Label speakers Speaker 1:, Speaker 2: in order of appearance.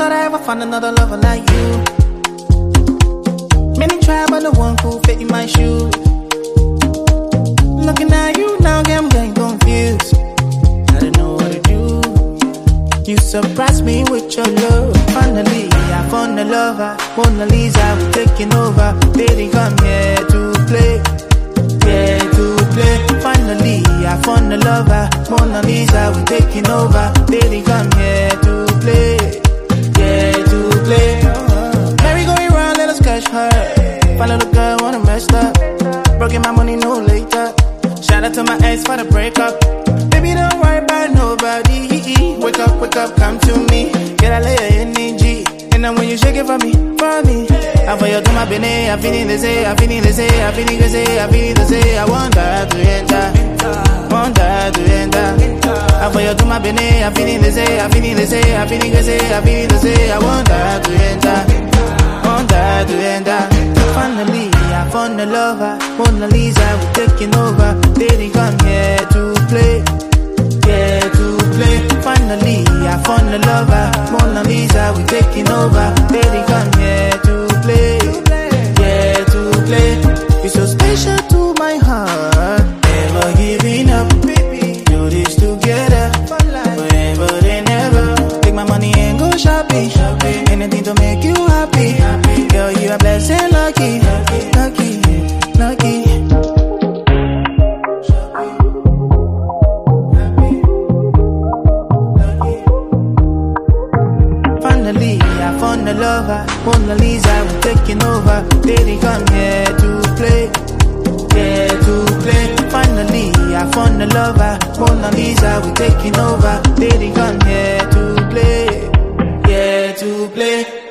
Speaker 1: thought I ever find another lover like you. Many try, but no one could fit in my shoes. Looking at you now, I'm getting confused. I don't know what to do. You surprised me with your love. Finally, I found a lover. Mona Lisa, we're taking over. Baby, come here to play. Yeah, to play. Finally, I found a lover. Mona Lisa, we're taking over. Baby, come here to play. Yeah, to play. Merry going round, let us catch her. Follow the girl, wanna mess up. Broken my money, no later. Shout out to my ex for the breakup. Baby, don't worry about nobody. Wake up, come to me. Get a layer energy. And then when you shake it for me. I for you to my bene, I feel the say, I feel the say, I feel the say, I feel the say. I want that to enter. Want that to enter. I for you to my bene, I feel the say, I feel the say, I feel the say, I feel the say. I want that to enter. Want that to enter. Finally, I found a lover. Mona Lisa, we're taking over. Baby, come here to play. Yeah, to play. Finally, I found a lover. Mona Lisa, we're taking over. Baby, come here to play. Yeah, to play. You're so special to my heart. Never giving up, baby. Do this together. Forever and ever. Take my money and go shopping. Anything to make you happy. Girl, you are blessed and lucky. Lucky. Finally, I found a lover. Mona Lisa, we're taking over. Baby, come here to play. Yeah, to play. Finally, I found a lover. Mona Lisa, we're taking over. Baby, come here to play. Yeah, to play.